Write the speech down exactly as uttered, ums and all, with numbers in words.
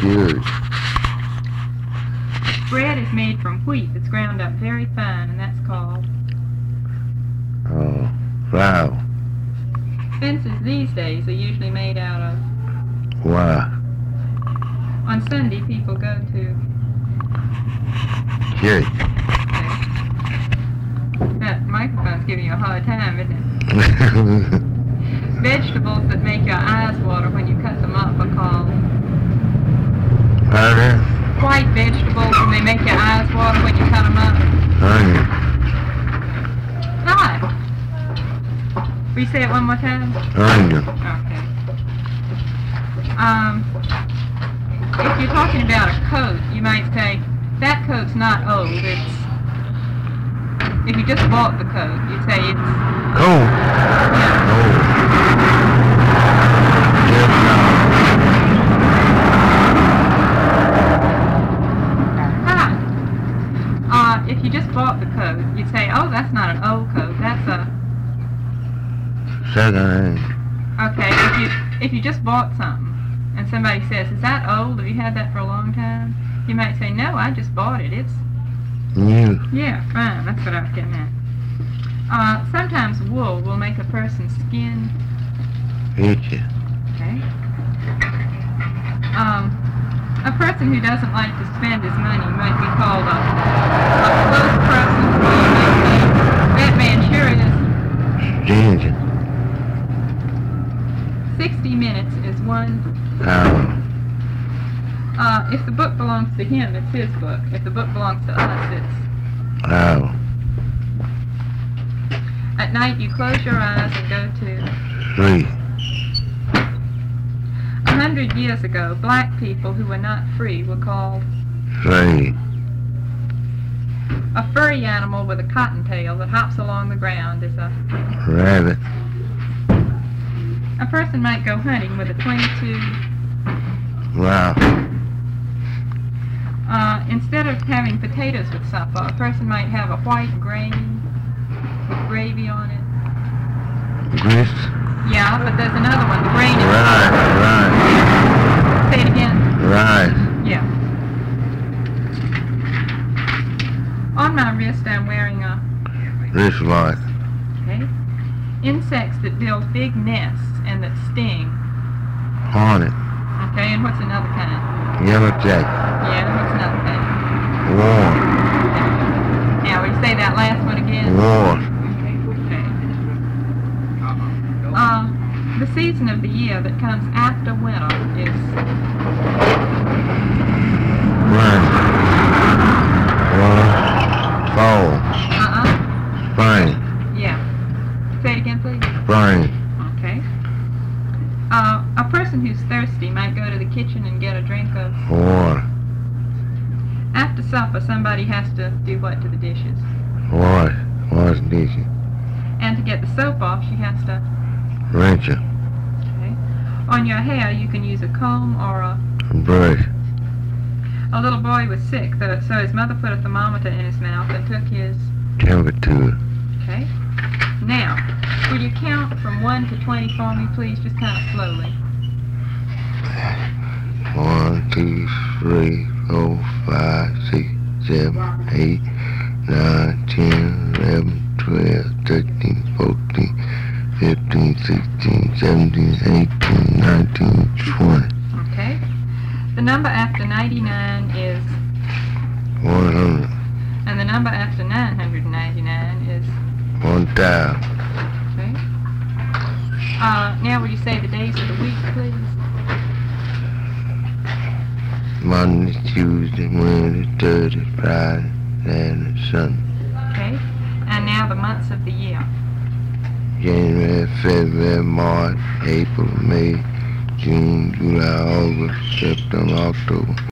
Good. Bread is made from wheat that's ground up very fine, and that's called... Oh, flour. Fences these days are usually made out of... Why? On Sunday, people go to... Church. That microphone's giving you a hard time, isn't it? Vegetables that make your eyes water when you cut them up are called... Onion. White vegetables, and they make your eyes water when you cut them up. Onion. Hi. Will you say it one more time? Onion. Okay. Um, if you're talking about a coat, you might say, that coat's not old, it's... If you just bought the coat, you'd say it's... Cold. Yeah. Cold. Hi. Uh, if you just bought the coat, you'd say, oh, that's not an old coat, that's a... Second hand. Okay, if you, if you just bought something, and somebody says, is that old? Have you had that for a long time? You might say, no, I just bought it. It's... New. Yeah, fine. That's what I was getting at. Uh, sometimes wool will make a person's skin... Itchy. Okay. Um, a person who doesn't like to spend his money might be called a, a close person. That man sure is. Ginger. Sixty minutes is one... Hour. Uh, if the book belongs to him, it's his book. If the book belongs to us, it's... Hour. At night, you close your eyes and go to... Three. A hundred years ago, black people who were not free were called... Three. A furry animal with a cottontail that hops along the ground is a... Rabbit. A person might go hunting with a twenty-two... Wow. Uh, instead of having potatoes with supper, a person might have a white grain with gravy on it. Grist. Yeah, but there's another one. The grain is... Rice. Rice. Say it again. Rice. Yeah. On my wrist, I'm wearing a... Wristwatch. Okay. Insects that build big nests and that sting. Hornet. Okay, and what's another kind? Yellow jacket. Yeah, what's another kind? War. Now, will you say that last one again? War. Okay. Uh, the season of the year that comes after winter is... Run. War. Fall. Uh-uh. Spring. Yeah. Say it again, please. Spring. Okay. Uh, a person who's thirsty might go to the kitchen and get a drink of... Water. After supper, somebody has to do what to the dishes? Wash. Wash dishes. And to get the soap off, she has to... Rinse it. Okay. On your hair, you can use a comb or a... Brush. A little boy was sick, so so his mother put a thermometer in his mouth and took his... Temperature. Okay. Now, will you count from one to twenty for me, please, just kind of slowly? One, two, three, four, five, six, seven, eight, nine, ten, eleven, twelve, thirteen, fourteen, fifteen, sixteen, seventeen, eighteen, nineteen, twenty. Okay. The number after ninety-nine is... One hundred. And the number after nine hundred ninety-nine is... One thousand. Okay. Uh, now will you say the days of the week, please? Monday, Tuesday, Wednesday, Thursday, Friday, Saturday, Sunday. Okay. And now the months of the year. January, February, March, April, May, June, July, August, September, October.